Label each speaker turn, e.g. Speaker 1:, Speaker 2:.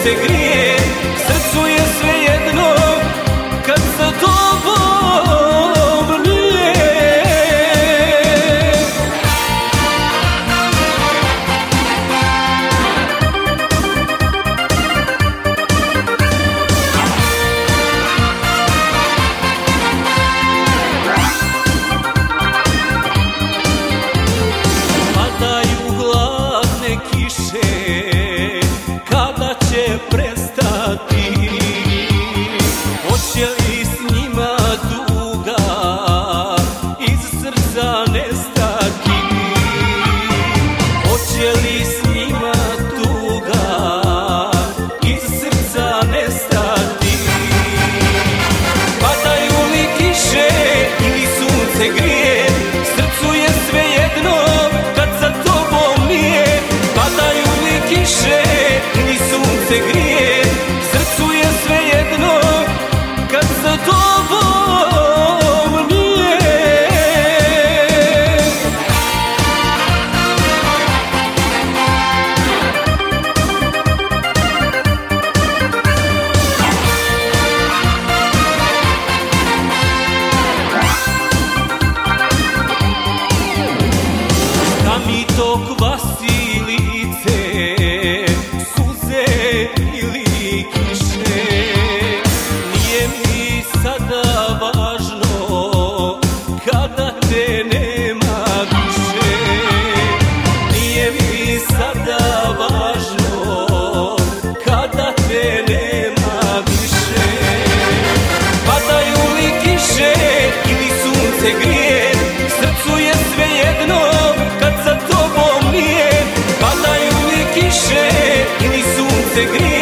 Speaker 1: sunce grije, srcu je svejedno kad sa tobom nije. Padaju hladne kiše, kada će prestati? Hoće li s njima tuga iz srca nestati? Hoće li s njima tuga iz srca nestati? Padaju li kiše ili sunce grije, srcu je svejedno kad sa tobom nije. Padaju li kiše ili sunce grije, srcu je svejedno kad sa tobom nije. Da mi to kvasi lice, suze ili kiše, nije mi sada važno kada te nema više. Nije mi sada važno kada te nema više. Padaju li kiše ili sunce grije, srcu je svejedno kad sa tobom nije. Padaju li kiše ili sunce grije,